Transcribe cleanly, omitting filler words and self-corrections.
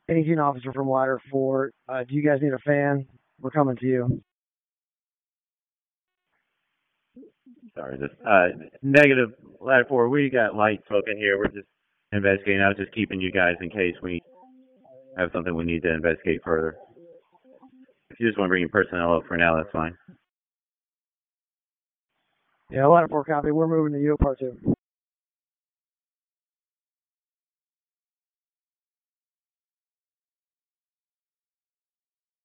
18 officer from Ladder Fort. Do you guys need a fan? We're coming to you. Sorry, this negative ladder 4. We got light smoking here. We're just investigating. I was just keeping you guys in case we have something we need to investigate further. If you just want to bring your personnel up for now, that's fine. Yeah, Ladder Fort copy. We're moving to you, part 2.